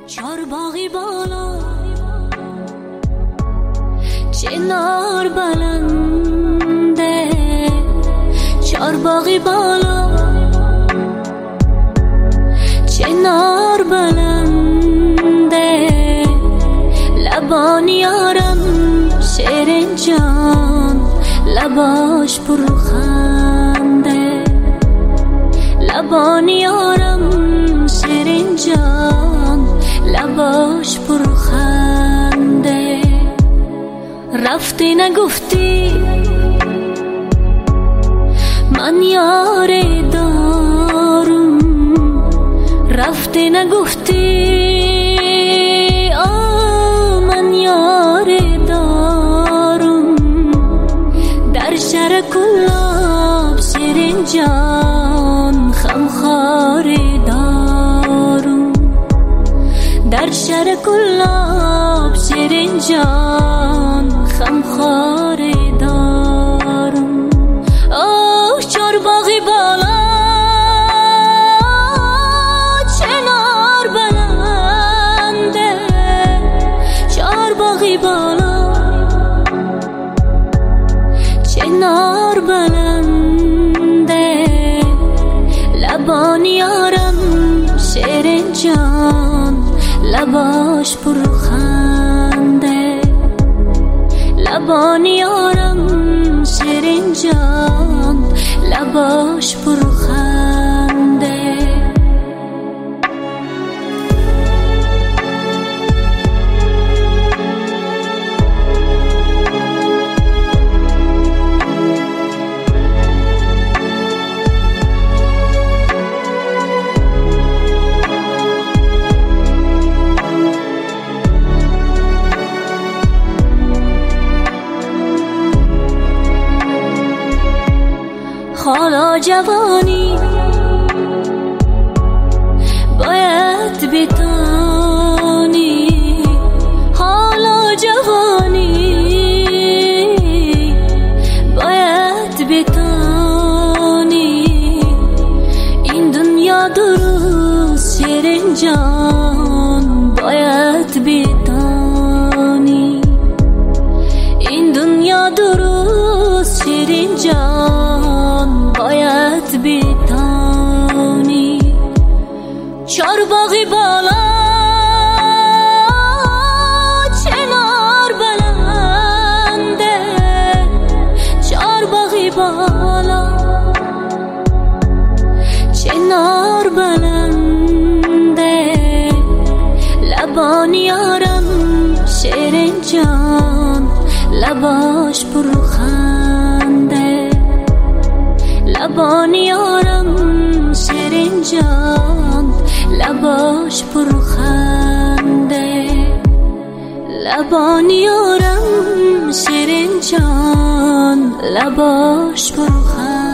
چارباغی بالا چنار بلنده، چارباغی بالا چنار بلنده، لبان یارم شیرین جان لباش پرخنده، لبان یارم شیرین جان لباش پرخنده. رفتی نگفتی من یار دارم، رفتی نگفتی من یار دارم، در شهر کلاب شیرین جان خمخار دارم، در شهر کلاب شیرین جان خمخار دارم. چارباغی بالا چنار بلنده، چارباغی بالا چنار بلنده، لبان یارم شیرین جان لباش پرخنده، لبان یارم شیرین جان لباش پرخنده. حالا جوانی باید بتانی، حالا جوانی باید بتانی، این دنیا درست شیرین جان باید بتانی، این دنیا درست شیرین جان باید بتانی. چارباغی بالا چنار بلنده، چارباغی بالا چنار بلنده، لبان یارم شیرین جان لباش پرخنده، لبان یارم شیرین جان لباش پرخنده، لبان یارم شیرین جان لباش پرخنده.